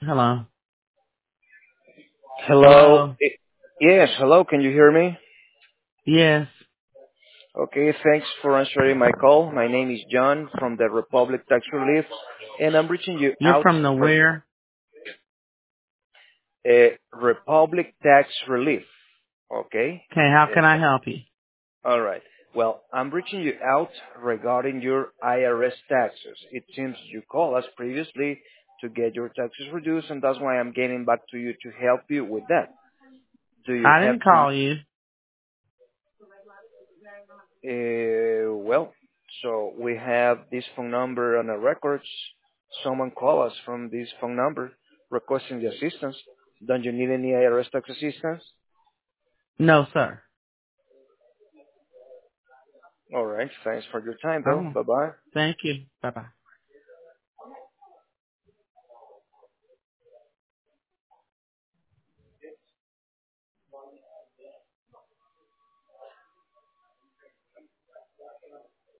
Hello. Hello. Hello. Yes, hello. Can you hear me? Yes. Okay, thanks for answering my call. My name is John from the Republic Tax Relief, and I'm reaching you You're out from the for where? Republic Tax Relief. Okay? Okay, how Uh, can I help you? all right. Well, I'm reaching you out regarding your IRS taxes. It seems you called us previously to get your taxes reduced, and that's why I'm getting back to you to help you with that. Do you I have didn't some? call you. Well, so we have this phone number on our records. Someone call us from this phone number requesting the assistance. Don't you need any IRS tax assistance? No, sir. All right. Thanks for your time, though. Oh, Bye-bye. thank you. Bye bye.